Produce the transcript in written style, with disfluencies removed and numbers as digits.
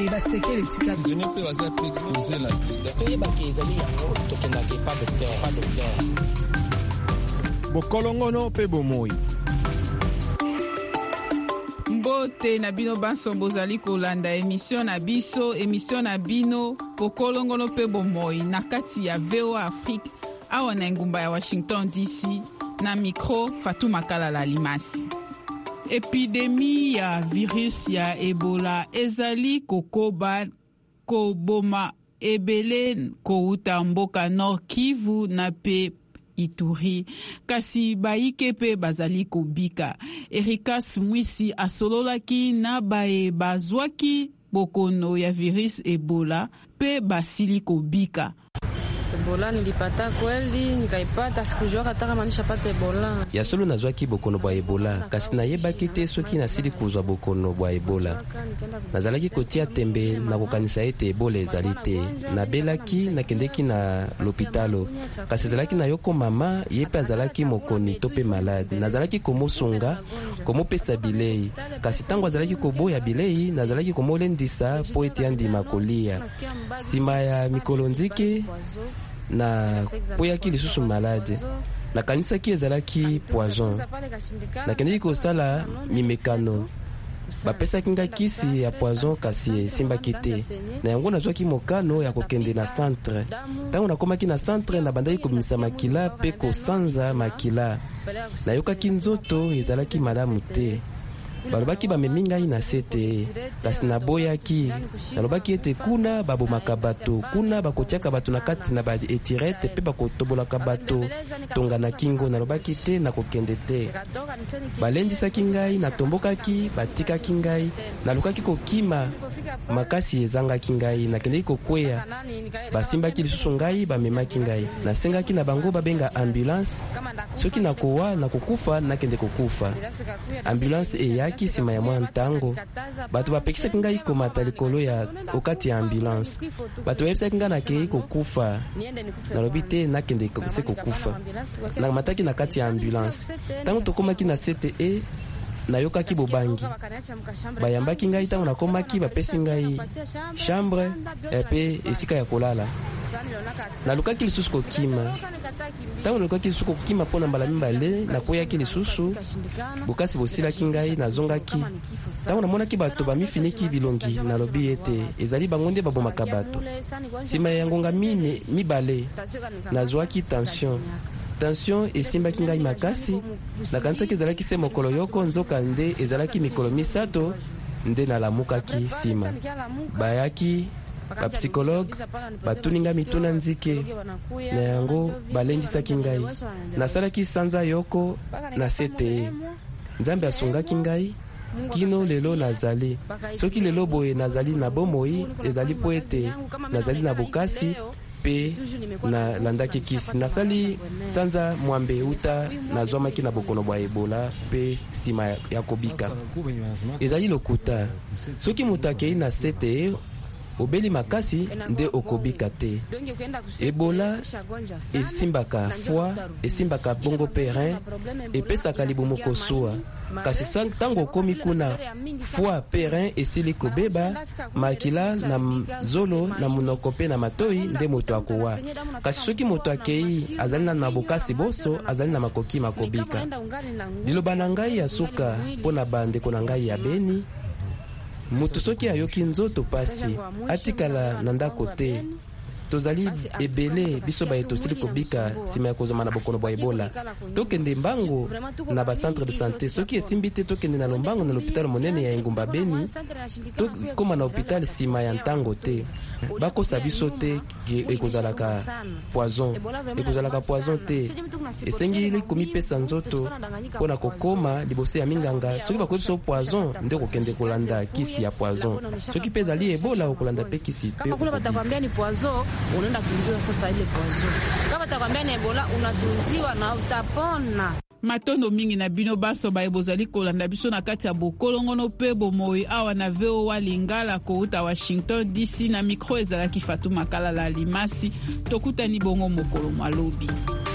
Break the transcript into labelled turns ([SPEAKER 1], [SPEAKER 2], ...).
[SPEAKER 1] basekele tika
[SPEAKER 2] zone pe waza pe exposer la sida
[SPEAKER 3] toye bakezali yango tokendaka pas docteur
[SPEAKER 4] bokolongono pe bomoi.
[SPEAKER 5] Mbote na bino banso bozali kolanda émission na bino bokolongono pe bomoi na kati ya VOA Afrique awa na ngumba ya Washington DC na micro Fatou Makala Limasi. Epidemie ya virus ya Ebola ezali kokoba koboma ebele kouta mboka Nord Kivu na pe Ituri kasi baike pe bazali kobika. Erikas Mwisi asololaki na bae bazwaki bokono ya virus Ebola pe basili kobika.
[SPEAKER 6] Ebola nilipata kweli, nikaipata sikujua kataka maanisha pata Ebola.
[SPEAKER 7] Ya solo nazwaki bokono bwa Ebola, kasi nayebaki te soki nasili kuzwa bokono bwa Ebola. Nazalaki kotia tembe na kokanisa ete Ebola ezali te. Nabelaki nakendeki na lopitalo, kasi ezalaki na yoko mama yepe azalaki mokoni tope malade. Nazalaki komosunga, komopesa bilei, kasi tango azalaki koboya bilei, nazalaki komolendisa po ete andima kolia. Sima ya mikolo nzike na koyaki lisusu malade nakanisaki ezalaki poison nakendeki kosala mimekano bapesaki nga kisi ya poison kasi esimbaki te na yango nazwaki mokano ya kokende na centre. Ntango nakomaki na centre nabandaki kobimisa makila pe kosanza makila nayokaki nzoto ezalaki malamu te. Balobaki bamemi ngai na sete kasi naboyaki nalobaki ete kuna babomaka bato kuna bakotiaka bato na kati na baetirete pe bakotobolaka bato tonga na kingo nalobaki te nakokende te. Balendisaki ngai natombokaki batikaki ngai nalukaki kokima makasi ezangaki ngai nakendeki kokweya basimbaki lisusu ngai bamemaki ngai nasengaki na bango babenga ambulance soki nakowa nakokufa nakende kokufa. Ambulance eyaki sima ya mwa ntango bato bapekisaki ngai komata likolo ya okati ya ambulance bato bayebisaki ngai nakei kokufa nalobi te nakende se kokufa namataki na kati ya ambulance. Ntango tokomaki na CTE nayokaki bobangi bayambaki ngai. Ntango nakomaki bapesi ngai chambre epe esika ya kolala nalukaki lisusu kokima. Ntango nalukaki lisusu kokima mpona mbala mibale nakweyaki lisusu bokasi bosilaki ngai nazongaki. Ntango namonaki bato bamifiniki bilongi nalobi ete ezali bango nde babomaka bato. Sima ya ngonga mibale nazwaki tension esimbaki ngai makasi nakanisaki ezalaki se mokolo yoko nzoka nde ezalaki mikolo misato nde nalamukaki. Sima bayaki bapsikologue batuni ngai mituna nzike na yango balendisaki ngai nasalaki sanza yoko na CTE. Nzambe asungaki ngai kino lelo nazali. Soki lelo boye nazali na bomoi ezali po ete nazali na bokasi pe na landaki kisi nasali sanza mwambe uta nazwamaki na bokono bwa Ebola pe sima ya kobika ezali lokuta. Soki moto akei na CTE obeli makasi nde okobika te. Ebola esimbaka foie, esimbaka bongo pe rein, epesaka libumu kosuwa. Kasi tango okomi kuna foie pe rein esili kobeba makila na zolo na munoko pe na matoi nde moto akowa. Kasi soki moto akei azali na bokasi boso azali na makoki makobika. Liloba na ngai ya suka pona bandeko na ngai ya Beni mutu soki ayoki nzoto pasi atikala na ndako te. Tozali ebele biso baye tosili kobika sima ya kozoma na bokono bwa Ebola. Tokende mbango na ba centre de santé soki esimbi te tokende na lombango na l'hôpital monene ya Engumba Beni tokoma na hôpital sima ya ntango te. Bakosa biso te ekozalaka poison te. Esengili komipesa nzoto mpona kokoma liboso ya minganga. Soki bakoyebiso poison nde kokende kolanda kisi ya poison. Soki pe ezali Ebola okolanda pe kisi pe
[SPEAKER 6] unaenda kutunziwa sasa ile poison. Kama takwambia ni Ebola unatunziwa na utapona.
[SPEAKER 5] Matondo mingi na bino baso baye bozali kolanda biso na kati ya bokolongono pe bomoi awa na VOA Lingala kouta Washington DC na micro ezalaki Fatou Makala Limasi tokutani bongo mokolo malobi.